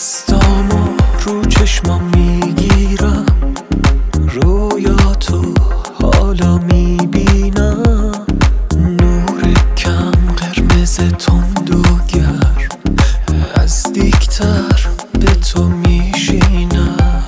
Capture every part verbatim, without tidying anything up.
دستامو رو چشمام میگیرم، رویاتو حالا میبینم، نور کم قرمز تند و گرم، نزدیکتر به تو میشینم.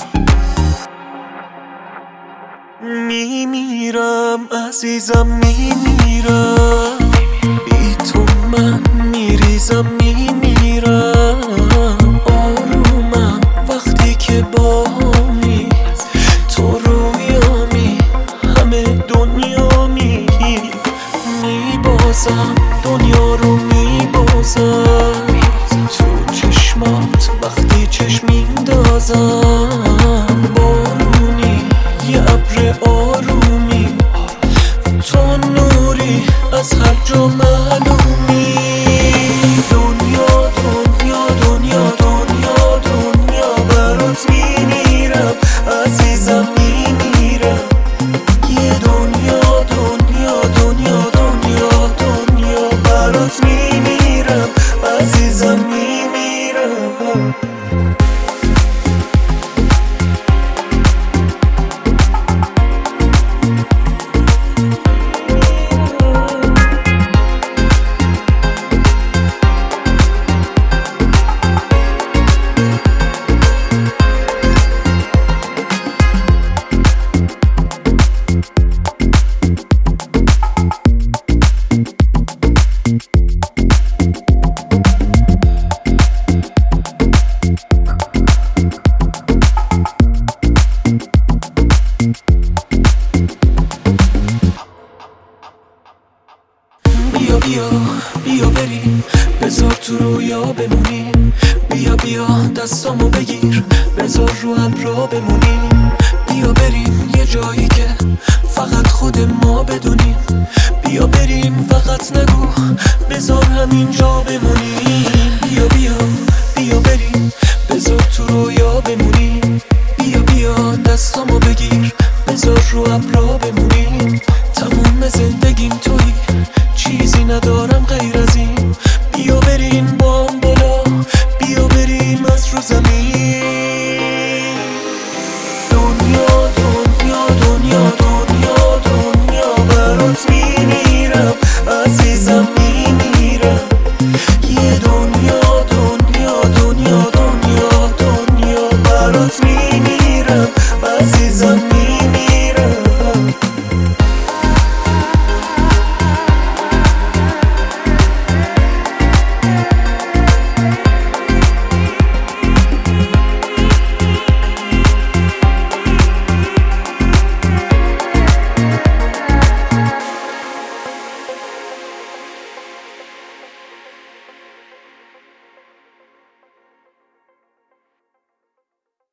میمیرم عزیزم میمیرم، بی تو من میریزم میمیرم. آرومم وقتی که باهامی، تو رویامی همه دنیامی. میبازم دنیا رو میبازم، تو چشمات وقتی چشم میندازم. بارونی یه ابر آرومی، تو نوری از هر جا معلومی. دنیا دنیا دنیا دنیا دنیا برات میمیرم عزیزم میمیرم. یه دنیا دنیا دنیا دنیا دنیا برات میمیرم عزیزم میمیرم. بیا بیا بیا بریم، بذار تو رویا بمونیم. بیا بیا دستامو بگیر، بذار رو ابرا بمونیم. بیا بریم یه جایی که فقط خود ما بدونیم. بیا بریم فقط نگو، بذار همینجا بمونیم. بیا بیا بیا بریم، بذار تو رویا بمونیم. بیا بیا دستامو بگیر، بذار رو ابرا